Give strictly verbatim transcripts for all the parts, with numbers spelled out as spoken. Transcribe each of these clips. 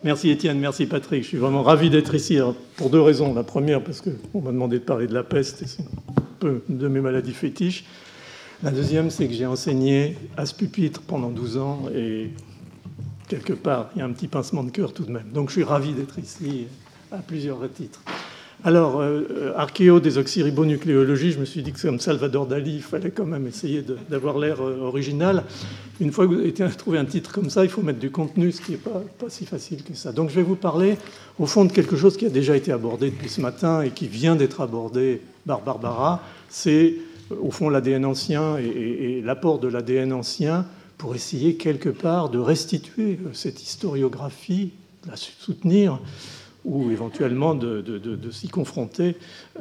Merci Étienne, merci Patrick. Je suis vraiment ravi d'être ici pour deux raisons. La première, parce qu'on m'a demandé de parler de la peste, et c'est un peu de mes maladies fétiches. La deuxième, c'est que j'ai enseigné à ce pupitre pendant douze ans, et quelque part, il y a un petit pincement de cœur tout de même. Donc je suis ravi d'être ici à plusieurs titres. Alors, euh, archéo-désoxyribonucléologie, je me suis dit que comme Salvador Dali, il fallait quand même essayer de, d'avoir l'air euh, original. Une fois que vous avez trouvé un titre comme ça, il faut mettre du contenu, ce qui n'est pas, pas si facile que ça. Donc je vais vous parler, au fond, de quelque chose qui a déjà été abordé depuis ce matin et qui vient d'être abordé par Barbara. C'est, au fond, l'A D N ancien et, et, et l'apport de l'A D N ancien pour essayer, quelque part, de restituer cette historiographie, de la soutenir, ou éventuellement de, de, de, de s'y confronter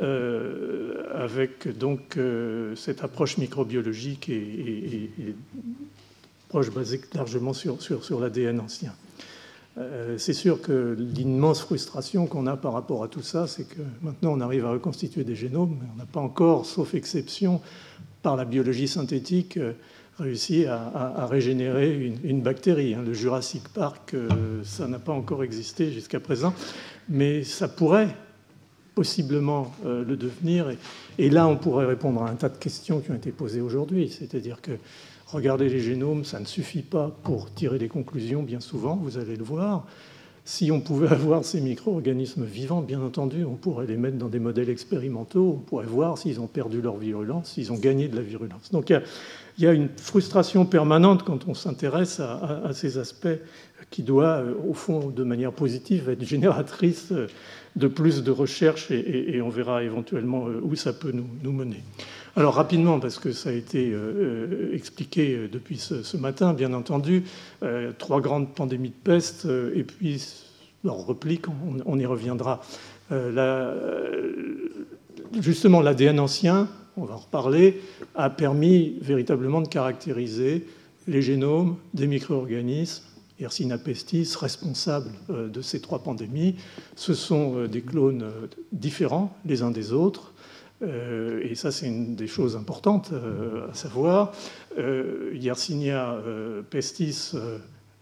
euh, avec donc, euh, cette approche microbiologique et, et, et approche basée largement sur, sur, sur l'A D N ancien. Euh, c'est sûr que l'immense frustration qu'on a par rapport à tout ça, c'est que maintenant on arrive à reconstituer des génomes, mais on n'a pas encore, sauf exception, par la biologie synthétique, euh, réussi à, à, à régénérer une, une bactérie. Le Jurassic Park, euh, ça n'a pas encore existé jusqu'à présent, mais ça pourrait possiblement euh, le devenir. Et, et là, on pourrait répondre à un tas de questions qui ont été posées aujourd'hui. C'est-à-dire que regarder les génomes, ça ne suffit pas pour tirer des conclusions, bien souvent, vous allez le voir. Si on pouvait avoir ces micro-organismes vivants, bien entendu, on pourrait les mettre dans des modèles expérimentaux, on pourrait voir s'ils ont perdu leur virulence, s'ils ont gagné de la virulence. Donc il y a, il y a une frustration permanente quand on s'intéresse à, à, à ces aspects qui doit, au fond, de manière positive, être génératrice de plus de recherche et, et, et on verra éventuellement où ça peut nous, nous mener. Alors rapidement, parce que ça a été euh, expliqué depuis ce, ce matin, bien entendu, euh, trois grandes pandémies de peste, euh, et puis leur replique, on, on y reviendra. Euh, la, euh, justement, l'A D N ancien, on va en reparler, a permis véritablement de caractériser les génomes des micro-organismes, Yersinia pestis, responsables euh, de ces trois pandémies. Ce sont euh, des clones euh, différents les uns des autres. Euh, et ça, c'est une des choses importantes euh, à savoir. Euh, Yersinia euh, pestis euh,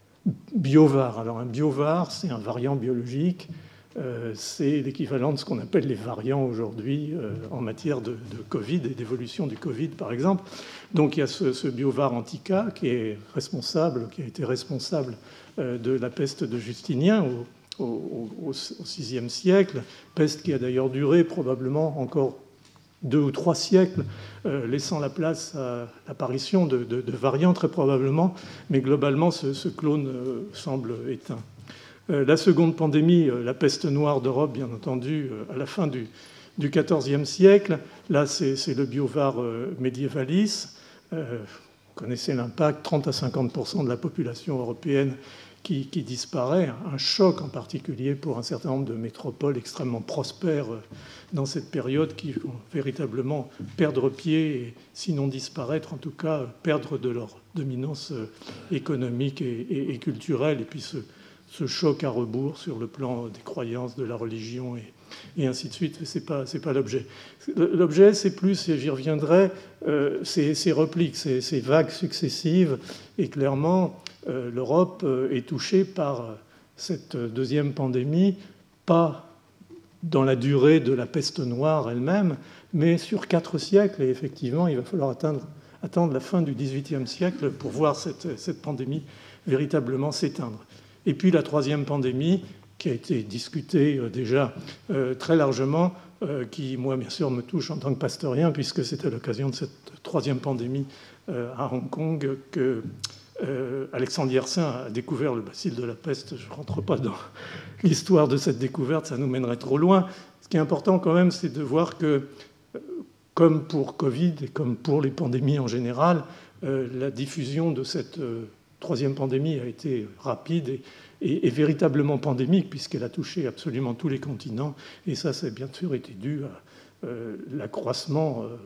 biovar. Alors, un biovar, c'est un variant biologique. Euh, c'est l'équivalent de ce qu'on appelle les variants aujourd'hui euh, en matière de, de Covid et d'évolution du Covid, par exemple. Donc, il y a ce, ce biovar antica qui est responsable, qui a été responsable euh, de la peste de Justinien au, au, au, au sixième siècle, peste qui a d'ailleurs duré probablement encore deux ou trois siècles, euh, laissant la place à l'apparition de, de, de variants très probablement, mais globalement ce, ce clone euh, semble éteint. Euh, la seconde pandémie, euh, la peste noire d'Europe, bien entendu, euh, à la fin du, du quatorzième siècle, là c'est, c'est le biovar euh, medievalis. Euh, vous connaissez l'impact, trente à cinquante pour cent de la population européenne Qui, qui disparaît, un choc en particulier pour un certain nombre de métropoles extrêmement prospères dans cette période qui vont véritablement perdre pied et sinon disparaître, en tout cas perdre de leur dominance économique et, et, et culturelle. Et puis ce, ce choc à rebours sur le plan des croyances, de la religion et, et ainsi de suite. C'est pas, c'est pas l'objet. L'objet, c'est plus, et j'y reviendrai, euh, ces, ces repliques, ces, ces vagues successives. Et clairement, euh, l'Europe est touchée par cette deuxième pandémie, pas dans la durée de la peste noire elle-même, mais sur quatre siècles. Et effectivement, il va falloir atteindre, attendre la fin du dix-huitième siècle pour voir cette, cette pandémie véritablement s'éteindre. Et puis la troisième pandémie, qui a été discutée euh, déjà euh, très largement, euh, qui, moi, bien sûr, me touche en tant que pasteurien, puisque c'était à l'occasion de cette troisième pandémie euh, à Hong Kong que euh, Alexandre Yersin a découvert le bacille de la peste. Je ne rentre pas dans l'histoire de cette découverte, ça nous mènerait trop loin. Ce qui est important quand même, c'est de voir que, euh, comme pour Covid et comme pour les pandémies en général, euh, la diffusion de cette euh, troisième pandémie a été rapide et Et, et véritablement pandémique, puisqu'elle a touché absolument tous les continents. Et ça, ça a bien sûr été dû à euh, l'accroissement euh,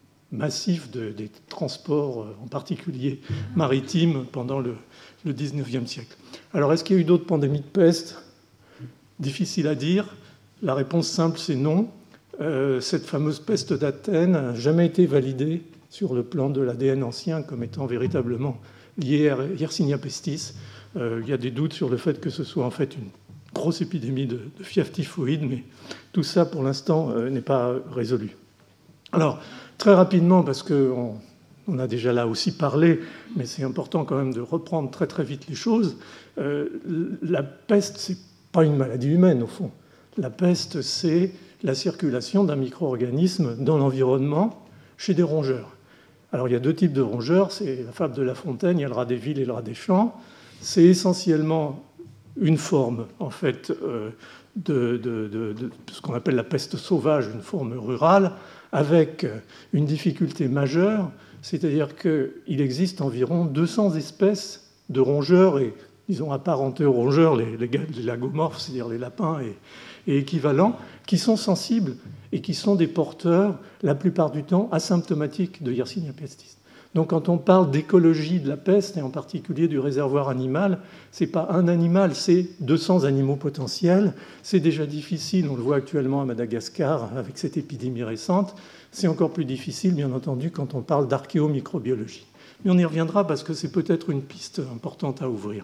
massif de, des transports, euh, en particulier maritimes, pendant le, le dix-neuvième siècle. Alors, est-ce qu'il y a eu d'autres pandémies de peste ? Difficile à dire. La réponse simple, c'est non. Euh, cette fameuse peste d'Athènes n'a jamais été validée sur le plan de l'A D N ancien comme étant véritablement liée à Yersinia pestis. Euh, il y a des doutes sur le fait que ce soit en fait une grosse épidémie de, de fièvre typhoïde, mais tout ça, pour l'instant, euh, n'est pas résolu. Alors, très rapidement, parce qu'on on a déjà là aussi parlé, mais c'est important quand même de reprendre très très vite les choses, euh, la peste, c'est pas une maladie humaine, au fond. La peste, c'est la circulation d'un micro-organisme dans l'environnement chez des rongeurs. Alors, il y a deux types de rongeurs, c'est la fable de La Fontaine, il y a le rat des villes et le rat des champs. C'est essentiellement une forme, en fait, euh, de, de, de, de ce qu'on appelle la peste sauvage, une forme rurale, avec une difficulté majeure, c'est-à-dire qu'il existe environ deux cents espèces de rongeurs et, disons, apparentés aux rongeurs, les, les, les lagomorphes, c'est-à-dire les lapins et, et équivalents, qui sont sensibles et qui sont des porteurs, la plupart du temps, asymptomatiques de Yersinia pestis. Donc quand on parle d'écologie de la peste, et en particulier du réservoir animal, ce n'est pas un animal, c'est deux cents animaux potentiels. C'est déjà difficile, on le voit actuellement à Madagascar avec cette épidémie récente. C'est encore plus difficile, bien entendu, quand on parle d'archéomicrobiologie. Mais on y reviendra parce que c'est peut-être une piste importante à ouvrir.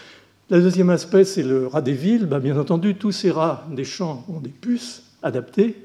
Le deuxième aspect, c'est le rat des villes. Ben, bien entendu, tous ces rats des champs ont des puces adaptées.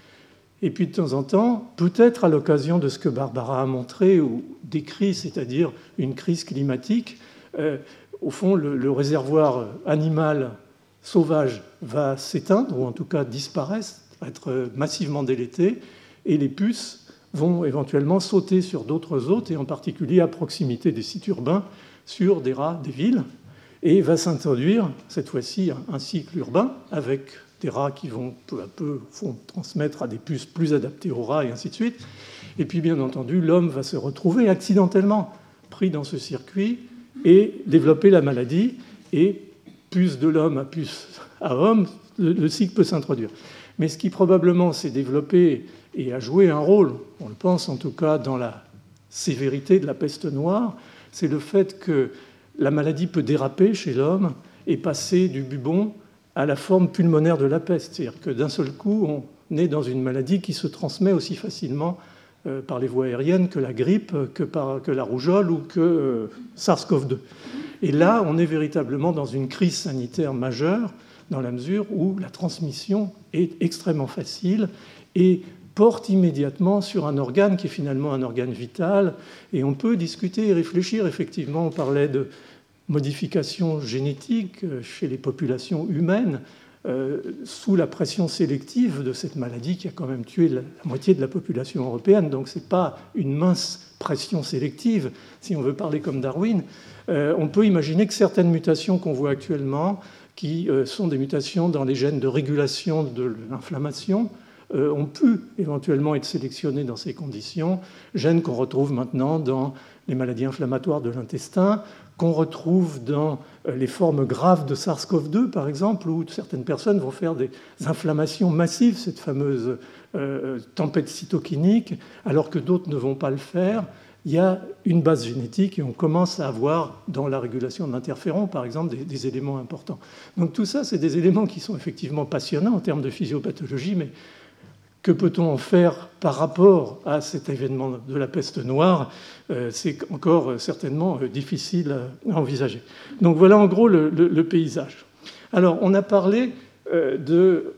Et puis de temps en temps, peut-être à l'occasion de ce que Barbara a montré ou décrit, c'est-à-dire une crise climatique, euh, au fond, le, le réservoir animal sauvage va s'éteindre, ou en tout cas disparaître, être massivement délété, et les puces vont éventuellement sauter sur d'autres hôtes, et en particulier à proximité des sites urbains, sur des rats des villes, et va s'introduire, cette fois-ci, un cycle urbain avec des rats qui vont peu à peu vont transmettre à des puces plus adaptées aux rats, et ainsi de suite. Et puis, bien entendu, l'homme va se retrouver accidentellement pris dans ce circuit et développer la maladie. Et puce de l'homme à puce à homme, le, le cycle peut s'introduire. Mais ce qui probablement s'est développé et a joué un rôle, on le pense en tout cas dans la sévérité de la peste noire, c'est le fait que la maladie peut déraper chez l'homme et passer du bubon à la forme pulmonaire de la peste. C'est-à-dire que d'un seul coup, on est dans une maladie qui se transmet aussi facilement euh, par les voies aériennes que la grippe, que, par, que la rougeole ou que euh, SARS-CoV deux. Et là, on est véritablement dans une crise sanitaire majeure, dans la mesure où la transmission est extrêmement facile et porte immédiatement sur un organe qui est finalement un organe vital. Et on peut discuter et réfléchir. Effectivement, on parlait de modifications génétiques chez les populations humaines euh, sous la pression sélective de cette maladie qui a quand même tué la, la moitié de la population européenne. Donc ce n'est pas une mince pression sélective, si on veut parler comme Darwin. Euh, on peut imaginer que certaines mutations qu'on voit actuellement, qui euh, sont des mutations dans les gènes de régulation de l'inflammation, euh, ont pu éventuellement être sélectionnées dans ces conditions, gènes qu'on retrouve maintenant dans les maladies inflammatoires de l'intestin, qu'on retrouve dans les formes graves de SARS-CoV deux, par exemple, où certaines personnes vont faire des inflammations massives, cette fameuse euh, tempête cytokinique, alors que d'autres ne vont pas le faire. Il y a une base génétique et on commence à avoir, dans la régulation de l'interféron, par exemple, des, des éléments importants. Donc tout ça, c'est des éléments qui sont effectivement passionnants en termes de physiopathologie, mais que peut-on en faire par rapport à cet événement de la peste noire ? euh, C'est encore certainement difficile à envisager. Donc voilà en gros le, le, le paysage. Alors on a parlé euh, de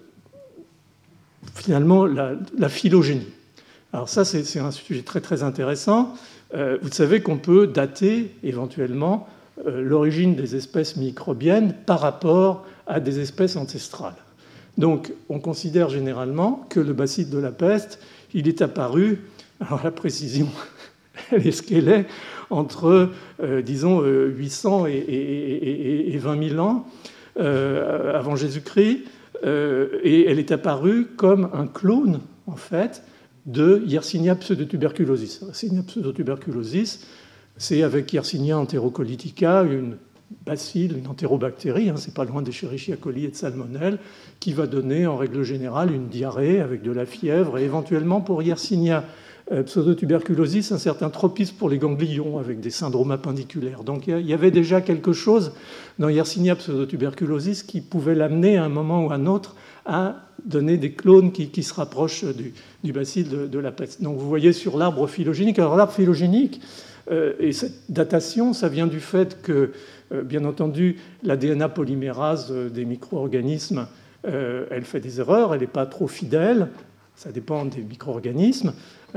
finalement la, la phylogénie. Alors ça c'est, c'est un sujet très très intéressant. Euh, vous savez qu'on peut dater éventuellement euh, l'origine des espèces microbiennes par rapport à des espèces ancestrales. Donc, on considère généralement que le bacille de la peste, il est apparu, alors la précision, elle est ce qu'elle est, entre, euh, disons, huit cents et, et, et, et vingt mille ans euh, avant Jésus-Christ, euh, et elle est apparue comme un clone, en fait, de Yersinia pseudotuberculosis. Yersinia pseudotuberculosis, c'est avec Yersinia enterocolitica, une bacille, une entérobactérie, hein, c'est pas loin d'Escherichia coli et de Salmonelle, qui va donner en règle générale une diarrhée avec de la fièvre et éventuellement pour Yersinia euh, pseudotuberculosis un certain tropisme pour les ganglions avec des syndromes appendiculaires. Donc il y avait déjà quelque chose dans Yersinia pseudotuberculosis qui pouvait l'amener à un moment ou à un autre à donner des clones qui, qui se rapprochent du, du bacille de, de la peste. Donc vous voyez sur l'arbre phylogénique. Alors l'arbre phylogénique, Et cette datation, ça vient du fait que, bien entendu, l'A D N A polymérase des micro-organismes, elle fait des erreurs, elle n'est pas trop fidèle, ça dépend des micro-organismes,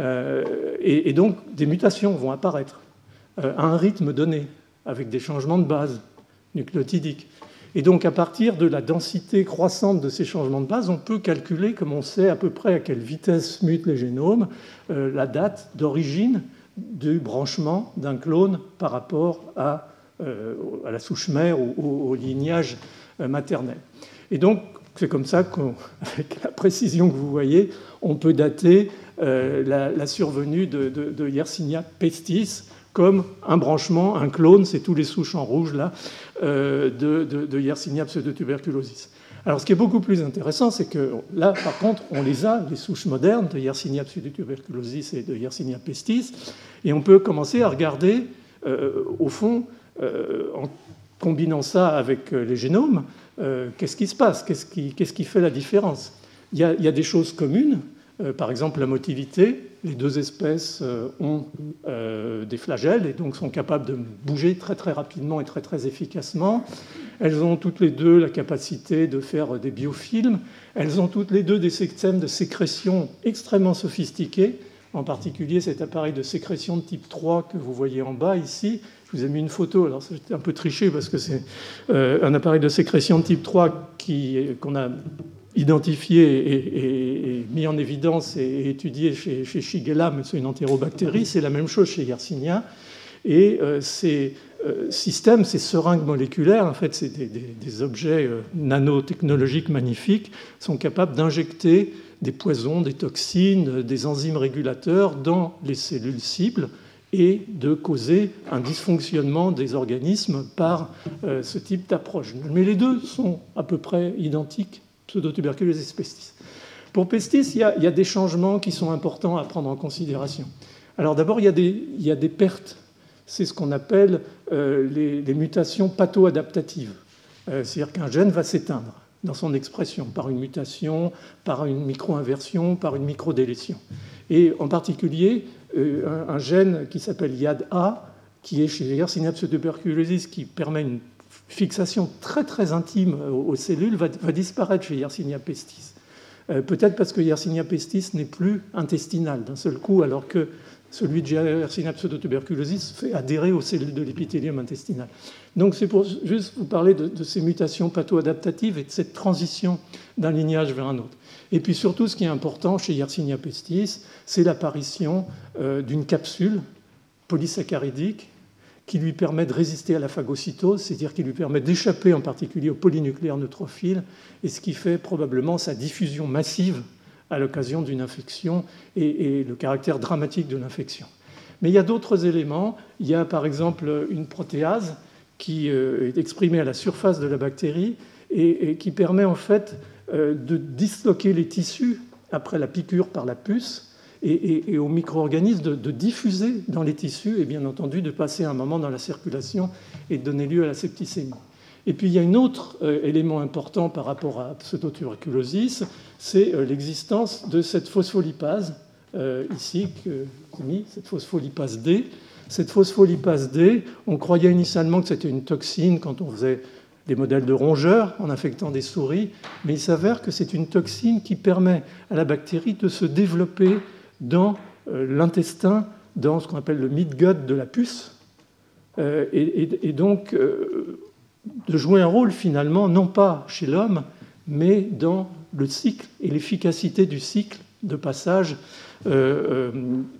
et donc des mutations vont apparaître à un rythme donné, avec des changements de base nucléotidiques. Et donc, à partir de la densité croissante de ces changements de base, on peut calculer, comme on sait à peu près à quelle vitesse mutent les génomes, euh, la date d'origine du branchement d'un clone par rapport à, euh, à la souche mère ou au, au lignage euh, maternel. Et donc, c'est comme ça qu'avec la précision que vous voyez, on peut dater euh, la, la survenue de, de, de Yersinia pestis comme un branchement, un clone, c'est tous les souches en rouge là, euh, de, de, de Yersinia pseudotuberculosis. Alors ce qui est beaucoup plus intéressant, c'est que là, par contre, on les a, les souches modernes de Yersinia pseudotuberculosis et de Yersinia pestis, et on peut commencer à regarder, euh, au fond, euh, en combinant ça avec les génomes, euh, qu'est-ce qui se passe, qu'est-ce qui, qu'est-ce qui fait la différence. Il y a, il y a des choses communes, euh, par exemple la motilité. Les deux espèces ont euh, des flagelles et donc sont capables de bouger très très rapidement et très très efficacement. Elles ont toutes les deux la capacité de faire des biofilms. Elles ont toutes les deux des systèmes de sécrétion extrêmement sophistiqués, en particulier cet appareil de sécrétion de type trois que vous voyez en bas ici. Je vous ai mis une photo, alors c'est un peu triché parce que c'est euh, un appareil de sécrétion de type trois qui, qu'on a identifié et, et, et mis en évidence et étudié chez, chez Shigella, mais c'est une entérobactérie. C'est la même chose chez Yersinia. Et euh, ces euh, systèmes, ces seringues moléculaires, en fait, c'est des, des, des objets euh, nanotechnologiques magnifiques, sont capables d'injecter des poisons, des toxines, des enzymes régulateurs dans les cellules cibles et de causer un dysfonctionnement des organismes par euh, ce type d'approche. Mais les deux sont à peu près identiques, pseudotuberculosis pestis. Pour pestis, il y, a, il y a des changements qui sont importants à prendre en considération. Alors d'abord, il y a des, il y a des pertes. C'est ce qu'on appelle euh, les, les mutations patho-adaptatives. Euh, c'est-à-dire qu'un gène va s'éteindre dans son expression par une mutation, par une micro-inversion, par une micro-délétion. Et en particulier, euh, un, un gène qui s'appelle Y A D A, qui est chez Yersinia pseudotuberculosis, qui permet une fixation très très intime aux cellules, va, va disparaître chez Yersinia pestis. Euh, peut-être parce que Yersinia pestis n'est plus intestinal d'un seul coup, alors que celui de Yersinia pseudotuberculosis fait adhérer aux cellules de l'épithélium intestinal. Donc c'est pour juste vous parler de, de ces mutations patho-adaptatives et de cette transition d'un lignage vers un autre. Et puis surtout, ce qui est important chez Yersinia pestis, c'est l'apparition euh, d'une capsule polysaccharidique qui lui permet de résister à la phagocytose, c'est-à-dire qui lui permet d'échapper en particulier aux polynucléaires neutrophiles, et ce qui fait probablement sa diffusion massive à l'occasion d'une infection et, et le caractère dramatique de l'infection. Mais il y a d'autres éléments. Il y a par exemple une protéase qui est exprimée à la surface de la bactérie et, et qui permet en fait de disloquer les tissus après la piqûre par la puce, Et, et, et aux micro-organismes de, de diffuser dans les tissus et bien entendu de passer un moment dans la circulation et de donner lieu à la septicémie. Et puis il y a un autre euh, élément important par rapport à pseudotuberculosis, c'est euh, l'existence de cette phospholipase, euh, ici, que j'ai mis, cette phospholipase D. Cette phospholipase D, on croyait initialement que c'était une toxine quand on faisait des modèles de rongeurs en infectant des souris, mais il s'avère que c'est une toxine qui permet à la bactérie de se développer dans l'intestin, dans ce qu'on appelle le midgut de la puce, euh, et, et, et donc euh, de jouer un rôle finalement, non pas chez l'homme, mais dans le cycle et l'efficacité du cycle de passage euh, euh,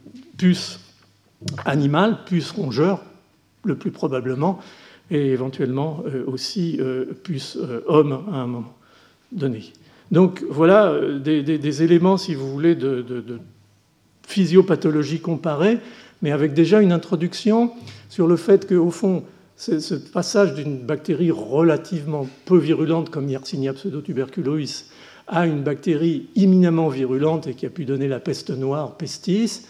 puce animale, puce rongeur, le plus probablement, et éventuellement euh, aussi euh, puce euh, homme à un moment donné. Donc voilà des, des, des éléments, si vous voulez, de, de, de physiopathologie comparée, mais avec déjà une introduction sur le fait qu'au fond, ce passage d'une bactérie relativement peu virulente comme Yersinia pseudotuberculosis à une bactérie imminemment virulente et qui a pu donner la peste noire, pestis,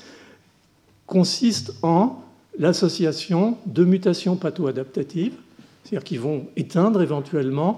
consiste en l'association de mutations patho-adaptatives, c'est-à-dire qui vont éteindre éventuellement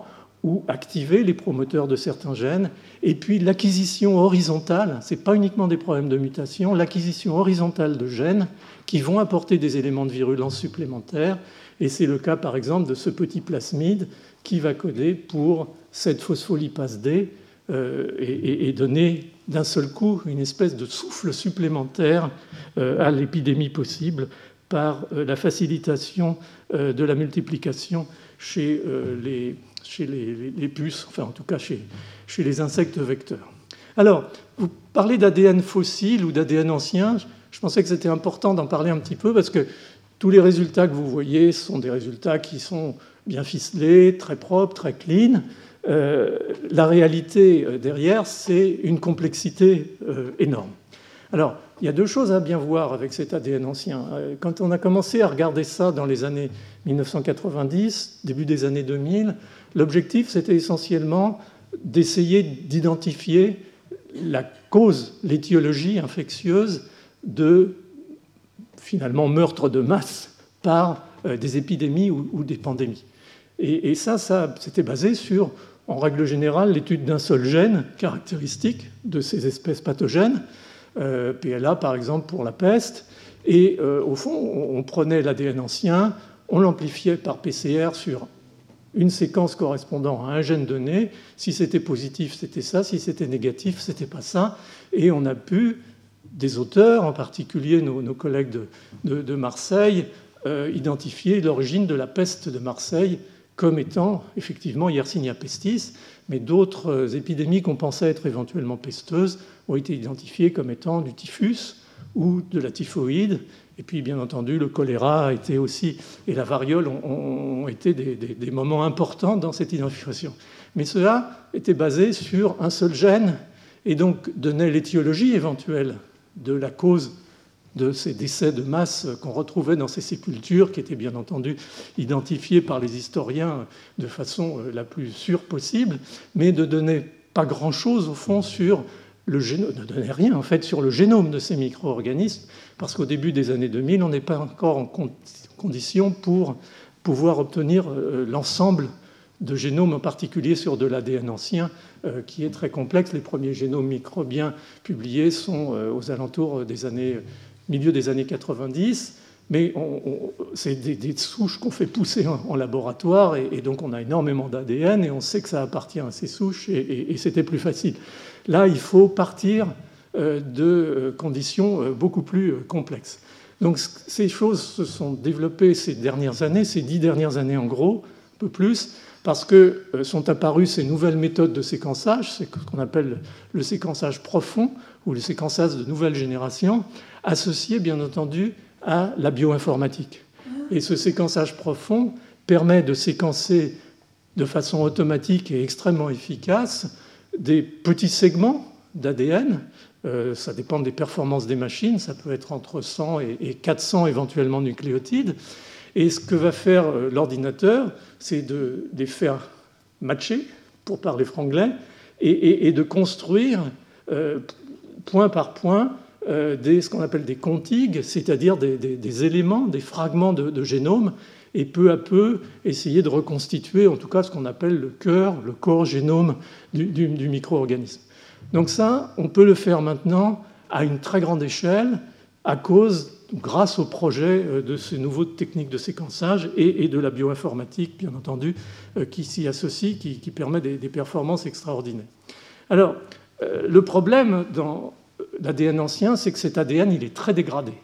ou activer les promoteurs de certains gènes. Et puis l'acquisition horizontale, ce n'est pas uniquement des problèmes de mutation, l'acquisition horizontale de gènes qui vont apporter des éléments de virulence supplémentaires. Et c'est le cas, par exemple, de ce petit plasmide qui va coder pour cette phospholipase D euh, et, et donner d'un seul coup une espèce de souffle supplémentaire euh, à l'épidémie possible par euh, la facilitation euh, de la multiplication chez, euh, les, chez les, les, les puces, enfin en tout cas chez, chez les insectes vecteurs. Alors, vous parlez d'A D N fossile ou d'A D N ancien. Je pensais que c'était important d'en parler un petit peu parce que tous les résultats que vous voyez sont des résultats qui sont bien ficelés, très propres, très clean. Euh, la réalité derrière, c'est une complexité euh, énorme. Alors, il y a deux choses à bien voir avec cet A D N ancien. Quand on a commencé à regarder ça dans les années mille neuf cent quatre-vingt-dix, début des années deux mille, l'objectif, c'était essentiellement d'essayer d'identifier la cause, l'étiologie infectieuse de, finalement, meurtre de masse par euh, des épidémies ou, ou des pandémies. Et, et ça, ça c'était basé sur, en règle générale, l'étude d'un seul gène caractéristique de ces espèces pathogènes, euh, P L A par exemple pour la peste, et euh, au fond, on, on prenait l'A D N ancien, on l'amplifiait par P C R sur une séquence correspondant à un gène donné. Si c'était positif, c'était ça, si c'était négatif, c'était pas ça, et on a pu, des auteurs, en particulier nos, nos collègues de, de, de Marseille, euh, identifier l'origine de la peste de Marseille comme étant effectivement Yersinia pestis, mais d'autres épidémies qu'on pensait être éventuellement pesteuses ont été identifiées comme étant du typhus ou de la typhoïde. Et puis, bien entendu, le choléra a été aussi, et la variole ont, ont été des, des, des moments importants dans cette identification. Mais cela était basé sur un seul gène et donc donnait l'étiologie éventuelle de la cause de ces décès de masse qu'on retrouvait dans ces sépultures, qui étaient bien entendu identifiées par les historiens de façon la plus sûre possible, mais ne donnait pas grand-chose, au fond, sur le génome, ne donnait rien, en fait, sur le génome de ces micro-organismes, parce qu'au début des années deux mille, on n'est pas encore en condition pour pouvoir obtenir l'ensemble de génomes, en particulier sur de l'A D N ancien, qui est très complexe. Les premiers génomes microbiens publiés sont aux alentours des années... milieu des années quatre-vingt-dix, mais on, on, c'est des, des souches qu'on fait pousser en, en laboratoire, et, et donc on a énormément d'A D N, et on sait que ça appartient à ces souches, et, et, et c'était plus facile. Là, il faut partir euh, de conditions euh, beaucoup plus euh, complexes. Donc ces choses se sont développées ces dernières années, ces dix dernières années en gros, un peu plus, parce que euh, sont apparues ces nouvelles méthodes de séquençage, c'est ce qu'on appelle le séquençage profond, ou le séquençage de nouvelle génération, associé bien entendu à la bioinformatique. Et ce séquençage profond permet de séquencer de façon automatique et extrêmement efficace des petits segments d'A D N. Euh, ça dépend des performances des machines, ça peut être entre cent et quatre cents éventuellement nucléotides. Et ce que va faire l'ordinateur, c'est de les faire matcher, pour parler franglais, et, et, et de construire euh, point par point euh, des, ce qu'on appelle des contigues, c'est-à-dire des, des, des éléments, des fragments de, de génome, et peu à peu essayer de reconstituer, en tout cas, ce qu'on appelle le cœur, le corps génome du, du, du micro-organisme. Donc ça, on peut le faire maintenant à une très grande échelle, à cause, grâce au projet de ces nouvelles techniques de séquençage et, et de la bioinformatique, bien entendu, euh, qui s'y associe, qui, qui permet des, des performances extraordinaires. Alors, euh, le problème dans l'A D N ancien, c'est que cet A D N, il est très dégradé.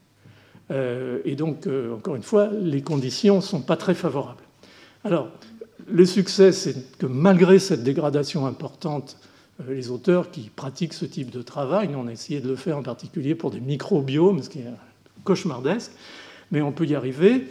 Euh, et donc, euh, encore une fois, les conditions ne sont pas très favorables. Alors, le succès, c'est que malgré cette dégradation importante, euh, les auteurs qui pratiquent ce type de travail, nous on a essayé de le faire en particulier pour des microbiomes, ce qui est cauchemardesque, mais on peut y arriver.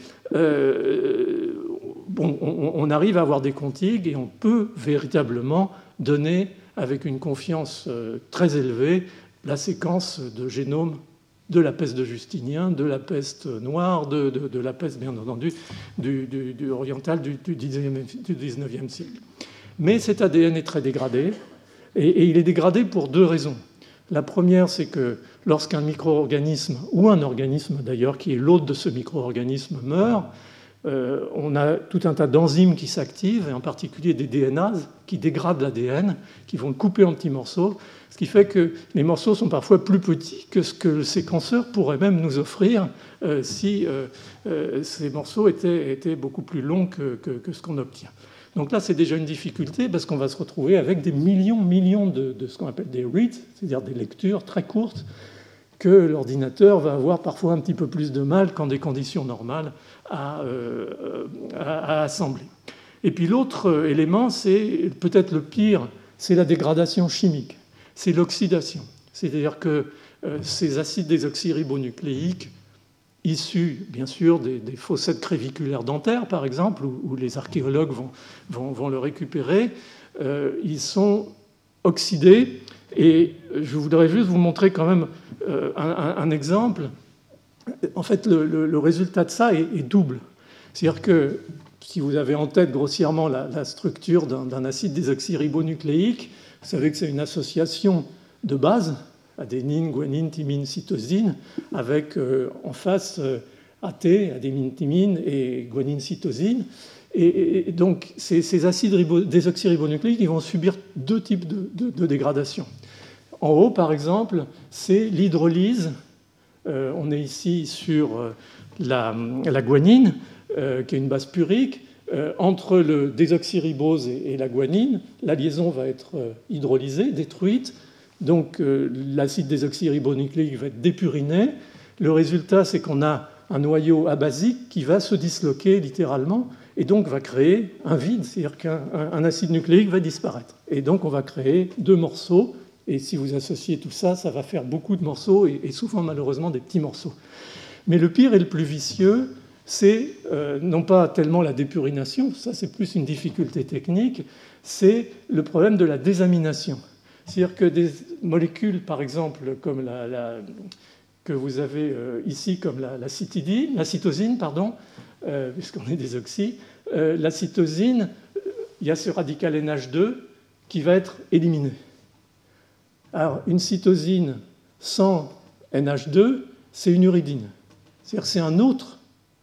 Euh, bon, on, on arrive à avoir des contigues et on peut véritablement donner, avec une confiance euh, très élevée, la séquence de génome de la peste de Justinien, de la peste noire, de, de, de la peste, bien entendu, du, du, du orientale du, du dix-neuvième siècle. Mais cet A D N est très dégradé, et, et il est dégradé pour deux raisons. La première, c'est que lorsqu'un micro-organisme, ou un organisme d'ailleurs, qui est l'hôte de ce micro-organisme, meurt, euh, on a tout un tas d'enzymes qui s'activent, et en particulier des D N As qui dégradent l'A D N, qui vont le couper en petits morceaux, ce qui fait que les morceaux sont parfois plus petits que ce que le séquenceur pourrait même nous offrir euh, si euh, euh, ces morceaux étaient, étaient beaucoup plus longs que, que, que ce qu'on obtient. Donc là, c'est déjà une difficulté parce qu'on va se retrouver avec des millions, millions de, de ce qu'on appelle des reads, c'est-à-dire des lectures très courtes, que l'ordinateur va avoir parfois un petit peu plus de mal qu'en des conditions normales à, euh, à, à assembler. Et puis l'autre élément, c'est peut-être le pire, c'est la dégradation chimique, c'est l'oxydation. C'est-à-dire que euh, ces acides désoxyribonucléiques, issus bien sûr des, des fossettes créviculaires dentaires, par exemple, où, où les archéologues vont, vont, vont le récupérer, euh, ils sont oxydés. Et je voudrais juste vous montrer quand même euh, un, un exemple. En fait, le, le, le résultat de ça est, est double. C'est-à-dire que si vous avez en tête grossièrement la, la structure d'un, d'un acide désoxyribonucléique, vous savez que c'est une association de bases, adénine, guanine, thymine, cytosine, avec euh, en face euh, A T, adénine, thymine et guanine, cytosine. Et, et donc, ces, ces acides désoxyribonucléiques ils vont subir deux types de, de, de dégradation. En haut, par exemple, c'est l'hydrolyse. Euh, on est ici sur euh, la, la guanine, euh, qui est une base purique. Euh, entre le désoxyribose et, et la guanine, la liaison va être euh, hydrolysée, détruite. Donc, euh, l'acide désoxyribonucléique va être dépuriné. Le résultat, c'est qu'on a un noyau abasique qui va se disloquer littéralement et donc va créer un vide, c'est-à-dire qu'un acide nucléique va disparaître. Et donc on va créer deux morceaux, et si vous associez tout ça, ça va faire beaucoup de morceaux, et, et souvent malheureusement des petits morceaux. Mais le pire et le plus vicieux, c'est euh, non pas tellement la dépurination, ça c'est plus une difficulté technique, c'est le problème de la désamination. C'est-à-dire que des molécules, par exemple, comme la, la, que vous avez euh, ici, comme la, la, cytidine, la cytosine, pardon, Euh, puisqu'on est des oxy, euh, la cytosine, il y a ce radical N H deux qui va être éliminé. Alors, une cytosine sans N H deux, c'est une uridine. C'est-à-dire que c'est un autre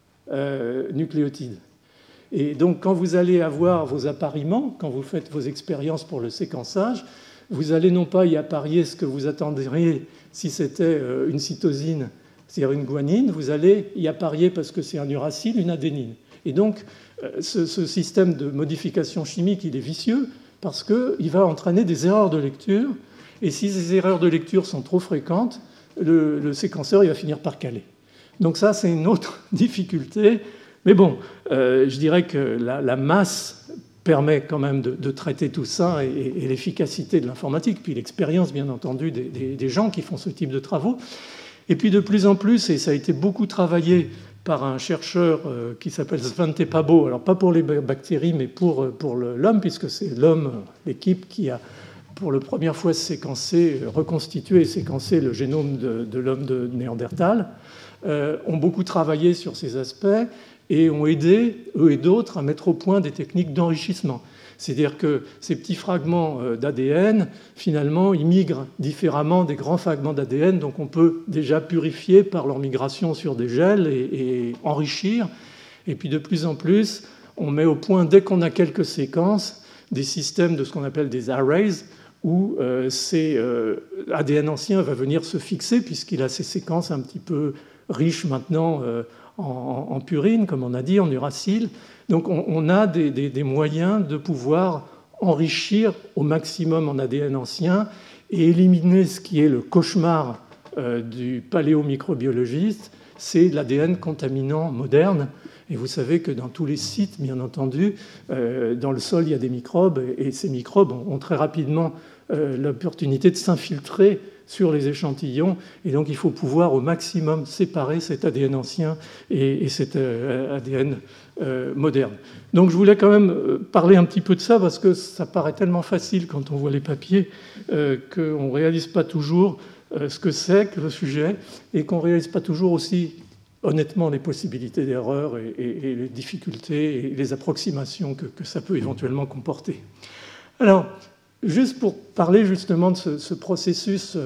euh, nucléotide. Et donc, quand vous allez avoir vos appariements, quand vous faites vos expériences pour le séquençage, vous allez non pas y apparier ce que vous attendriez si c'était euh, une cytosine, c'est-à-dire une guanine, vous allez y apparier parce que c'est un uracile, une adénine. Et donc, ce, ce système de modification chimique, il est vicieux parce qu'il va entraîner des erreurs de lecture. Et si ces erreurs de lecture sont trop fréquentes, le, le séquenceur il va finir par caler. Donc ça, c'est une autre difficulté. Mais bon, euh, je dirais que la, la masse permet quand même de, de traiter tout ça et, et l'efficacité de l'informatique, puis l'expérience, bien entendu, des, des, des gens qui font ce type de travaux. Et puis de plus en plus, et ça a été beaucoup travaillé par un chercheur qui s'appelle Svante Pääbo, alors pas pour les bactéries, mais pour, pour l'homme, puisque c'est l'homme, l'équipe qui a pour la première fois séquencé, reconstitué et séquencé le génome de, de l'homme de Néandertal, euh, ont beaucoup travaillé sur ces aspects et ont aidé, eux et d'autres, à mettre au point des techniques d'enrichissement. C'est-à-dire que ces petits fragments d'A D N, finalement, ils migrent différemment des grands fragments d'A D N, donc on peut déjà purifier par leur migration sur des gels et, et enrichir. Et puis de plus en plus, on met au point, dès qu'on a quelques séquences, des systèmes de ce qu'on appelle des arrays, où euh, ces euh, A D N ancien va venir se fixer, puisqu'il a ces séquences un petit peu riches maintenant euh, en, en purine, comme on a dit, en uracile. Donc on a des, des, des moyens de pouvoir enrichir au maximum en A D N ancien et éliminer ce qui est le cauchemar euh, du paléomicrobiologiste, c'est l'A D N contaminant moderne. Et vous savez que dans tous les sites, bien entendu, euh, dans le sol, il y a des microbes, et, et ces microbes ont, ont très rapidement euh, l'opportunité de s'infiltrer sur les échantillons, et donc il faut pouvoir au maximum séparer cet A D N ancien et, et cet euh, A D N euh, moderne. Donc je voulais quand même parler un petit peu de ça, parce que ça paraît tellement facile quand on voit les papiers euh, qu'on ne réalise pas toujours euh, ce que c'est que le sujet, et qu'on ne réalise pas toujours aussi honnêtement les possibilités d'erreur et, et, et les difficultés et les approximations que, que ça peut éventuellement comporter. Alors, juste pour parler justement de ce, ce processus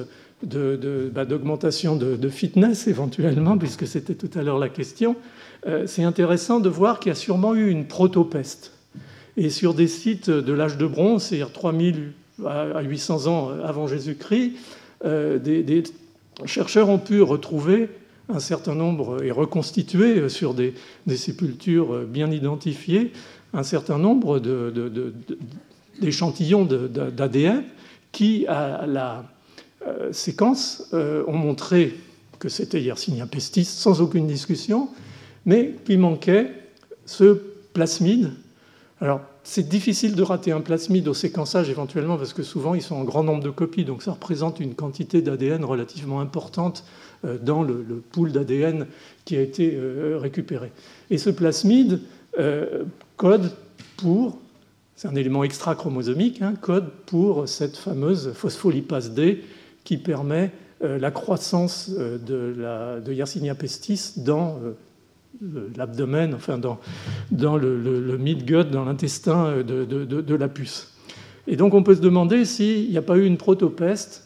de, de, bah, d'augmentation de, de fitness éventuellement, puisque c'était tout à l'heure la question, euh, c'est intéressant de voir qu'il y a sûrement eu une protopeste. Et sur des sites de l'âge de bronze, c'est-à-dire trois mille à huit cents ans avant Jésus-Christ, euh, des, des chercheurs ont pu retrouver un certain nombre, et reconstituer sur des, des sépultures bien identifiées, un certain nombre de, de, de, de, d'échantillons d'A D N qui, à la euh, séquence, euh, ont montré que c'était Yersinia pestis, sans aucune discussion, mais qu'il manquait ce plasmide. Alors, c'est difficile de rater un plasmide au séquençage éventuellement parce que souvent ils sont en grand nombre de copies, donc ça représente une quantité d'A D N relativement importante dans le, le pool d'A D N qui a été euh, récupéré. Et ce plasmide euh, code pour, c'est un élément extra-chromosomique, hein, code pour cette fameuse phospholipase D qui permet euh, la croissance euh, de, la, de Yersinia pestis dans euh, l'abdomen, enfin dans, dans le, le, le midgut, dans l'intestin de, de, de, de la puce. Et donc on peut se demander s'il n'y a pas eu une protopeste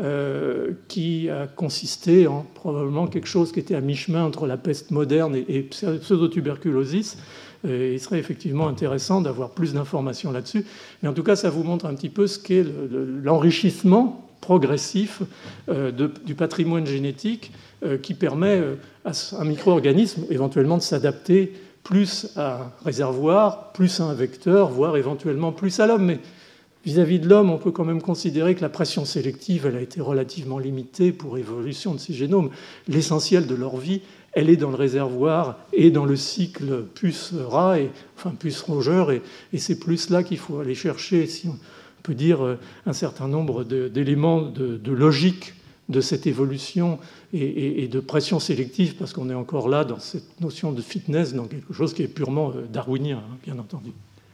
euh, qui a consisté en probablement quelque chose qui était à mi-chemin entre la peste moderne et, et pseudotuberculosis. Et il serait effectivement intéressant d'avoir plus d'informations là-dessus. Mais en tout cas, ça vous montre un petit peu ce qu'est le, le, l'enrichissement progressif euh, de, du patrimoine génétique euh, qui permet euh, à un micro-organisme éventuellement de s'adapter plus à un réservoir, plus à un vecteur, voire éventuellement plus à l'homme. Mais vis-à-vis de l'homme, on peut quand même considérer que la pression sélective elle a été relativement limitée pour l'évolution de ces génomes. L'essentiel de leur vie, elle est dans le réservoir et dans le cycle puce-rat, et, enfin puce-rongeur, et, et c'est plus là qu'il faut aller chercher, si on peut dire, un certain nombre de, d'éléments de, de logique de cette évolution et, et, et de pression sélective, parce qu'on est encore là dans cette notion de fitness, dans quelque chose qui est purement darwinien, hein, bien entendu.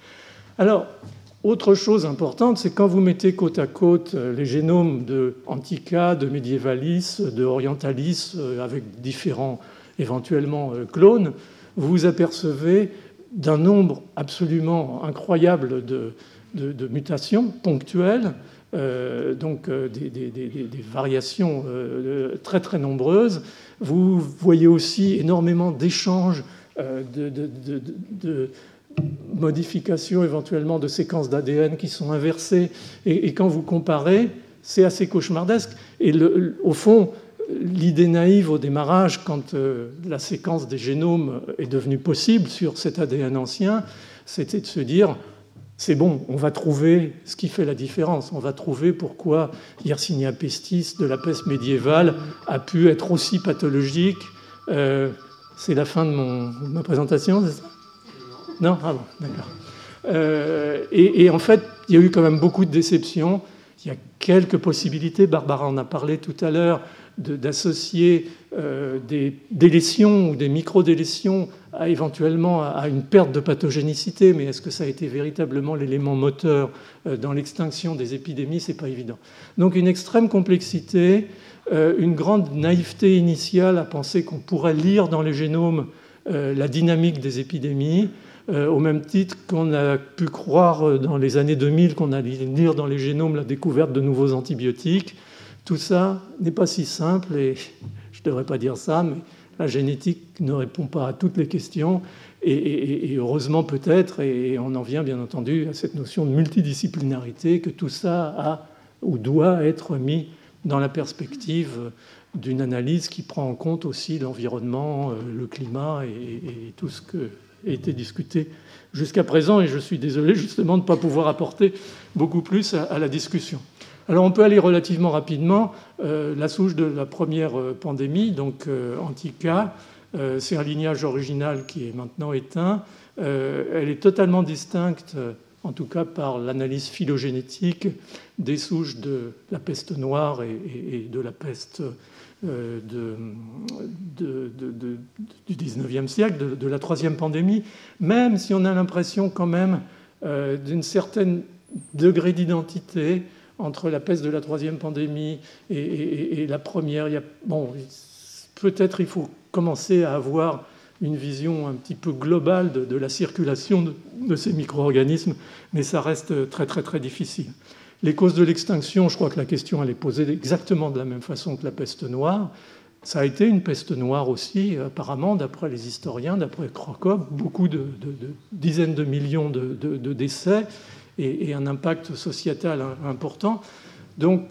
Alors, autre chose importante, c'est quand vous mettez côte à côte les génomes de Antica, de Medievalis, de Orientalis, avec différents éventuellement clones, vous vous apercevez d'un nombre absolument incroyable de, de, de mutations ponctuelles, euh, donc euh, des, des, des, des variations euh, très très nombreuses. Vous voyez aussi énormément d'échanges euh, de, de, de, de modifications éventuellement de séquences d'A D N qui sont inversées. Et, et quand vous comparez, c'est assez cauchemardesque. Et le, au fond, l'idée naïve au démarrage, quand euh, la séquence des génomes est devenue possible sur cet A D N ancien, c'était de se dire, c'est bon, on va trouver ce qui fait la différence. On va trouver pourquoi Yersinia pestis de la peste médiévale a pu être aussi pathologique. Euh, c'est la fin de, mon, de ma présentation, c'est ça ? Non ? Ah bon, d'accord. Euh, et, et en fait, il y a eu quand même beaucoup de déceptions. Il y a quelques possibilités, Barbara en a parlé tout à l'heure, de, d'associer euh, des délétions ou des micro-délétions à, éventuellement à, à une perte de pathogénicité, mais est-ce que ça a été véritablement l'élément moteur euh, dans l'extinction des épidémies ? C'est pas évident. Donc une extrême complexité, euh, une grande naïveté initiale à penser qu'on pourrait lire dans les génomes euh, la dynamique des épidémies, Euh, au même titre qu'on a pu croire dans les années deux mille qu'on allait lire dans les génomes la découverte de nouveaux antibiotiques. Tout ça n'est pas si simple, et je ne devrais pas dire ça, mais la génétique ne répond pas à toutes les questions, et, et, et heureusement peut-être, et on en vient bien entendu à cette notion de multidisciplinarité, que tout ça a ou doit être mis dans la perspective d'une analyse qui prend en compte aussi l'environnement, le climat et, et tout ce que a été discuté jusqu'à présent, et je suis désolé justement de ne pas pouvoir apporter beaucoup plus à, à la discussion. Alors on peut aller relativement rapidement. Euh, la souche de la première pandémie, donc euh, Antica, euh, c'est un lignage original qui est maintenant éteint. Euh, elle est totalement distincte, en tout cas par l'analyse phylogénétique, des souches de la peste noire et, et, et de la peste euh, de, de, de, de, du dix-neuvième siècle, de, de la troisième pandémie, même si on a l'impression quand même euh, d'une certaine degré d'identité entre la peste de la troisième pandémie et, et, et la première. Il y a, bon, peut-être il faut commencer à avoir une vision un petit peu globale de, de la circulation de, de ces micro-organismes, mais ça reste très très très difficile. Les causes de l'extinction, je crois que la question elle est posée exactement de la même façon que la peste noire. Ça a été une peste noire aussi, apparemment, d'après les historiens, d'après Krokop, beaucoup de, de, de dizaines de millions de, de, de décès et, et un impact sociétal important. Donc,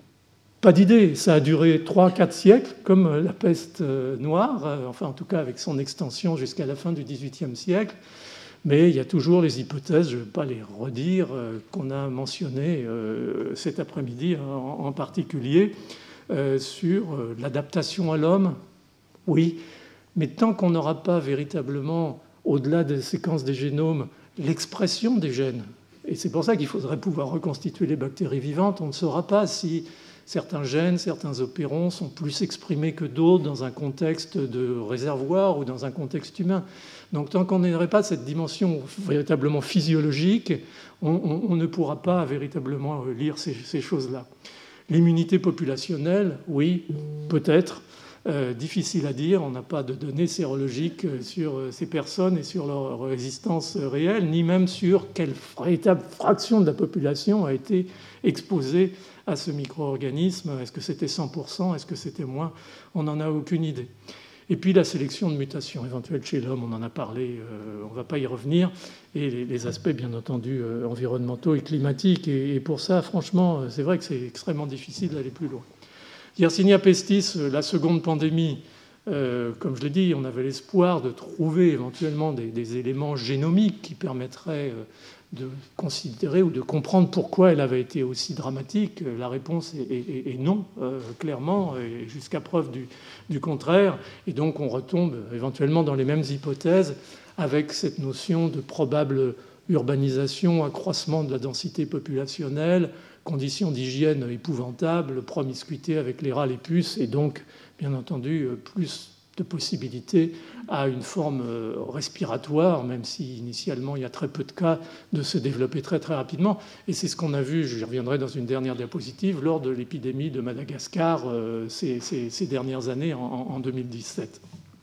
pas d'idée. Ça a duré trois quatre siècles, comme la peste noire, enfin en tout cas avec son extension jusqu'à la fin du dix-huitième siècle. Mais il y a toujours les hypothèses, je ne vais pas les redire, qu'on a mentionnées cet après-midi en particulier, Euh, sur euh, l'adaptation à l'homme, oui, mais tant qu'on n'aura pas véritablement, au-delà des séquences des génomes, l'expression des gènes, et c'est pour ça qu'il faudrait pouvoir reconstituer les bactéries vivantes, on ne saura pas si certains gènes, certains opérons sont plus exprimés que d'autres dans un contexte de réservoir ou dans un contexte humain. Donc tant qu'on n'aurait pas cette dimension véritablement physiologique, on, on, on ne pourra pas véritablement lire ces, ces choses-là. L'immunité populationnelle, oui, peut-être. Euh, difficile à dire. On n'a pas de données sérologiques sur ces personnes et sur leur résistance réelle, ni même sur quelle véritable fraction de la population a été exposée à ce micro-organisme. Est-ce que c'était cent pour cent? Est-ce que c'était moins? On n'en a aucune idée. Et puis la sélection de mutations éventuelles chez l'homme, on en a parlé, euh, on ne va pas y revenir, et les, les aspects bien entendu euh, environnementaux et climatiques. Et, et pour ça, franchement, c'est vrai que c'est extrêmement difficile d'aller plus loin. Yersinia pestis, la seconde pandémie, euh, comme je l'ai dit, on avait l'espoir de trouver éventuellement des, des éléments génomiques qui permettraient euh, de considérer ou de comprendre pourquoi elle avait été aussi dramatique. La réponse est, est, est non, euh, clairement, et jusqu'à preuve du, du contraire. Et donc on retombe éventuellement dans les mêmes hypothèses avec cette notion de probable urbanisation, accroissement de la densité populationnelle, conditions d'hygiène épouvantables, promiscuité avec les rats, les puces, et donc, bien entendu, plus de possibilités à une forme respiratoire, même si initialement il y a très peu de cas, de se développer très très rapidement. Et c'est ce qu'on a vu, j'y reviendrai dans une dernière diapositive, lors de l'épidémie de Madagascar euh, ces, ces, ces dernières années, en, en deux mille dix-sept.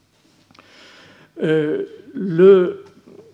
Euh, le,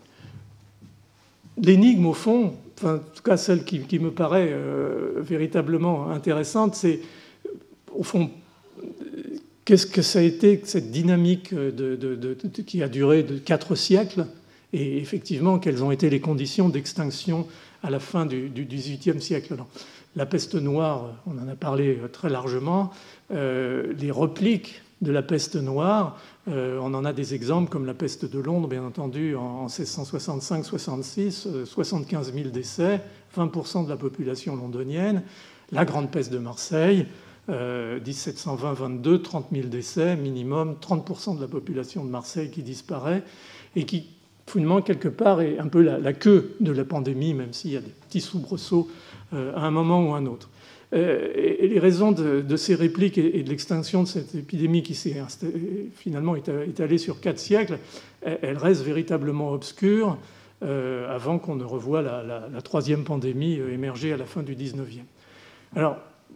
l'énigme, au fond, enfin, en tout cas celle qui, qui me paraît euh, véritablement intéressante, c'est, au fond, qu'est-ce que ça a été cette dynamique de, de, de, de, qui a duré de quatre siècles, et effectivement, quelles ont été les conditions d'extinction à la fin du, du dix-huitième siècle. Alors, la peste noire, on en a parlé très largement, euh, les repliques de la peste noire, euh, on en a des exemples comme la peste de Londres, bien entendu, en seize cent soixante-cinq soixante-six, euh, soixante-quinze mille décès, vingt pour cent de la population londonienne, la grande peste de Marseille, Euh, dix-sept cent vingt vingt-deux, trente mille décès minimum, trente pour cent de la population de Marseille qui disparaît et qui, finalement, quelque part, est un peu la, la queue de la pandémie, même s'il y a des petits soubresauts euh, à un moment ou à un autre. Euh, et, et les raisons de, de ces répliques et, et de l'extinction de cette épidémie qui s'est finalement étalée sur quatre siècles, elles, elles restent véritablement obscures euh, avant qu'on ne revoie la, la, la troisième pandémie émerger à la fin du dix-neuvième. Alors,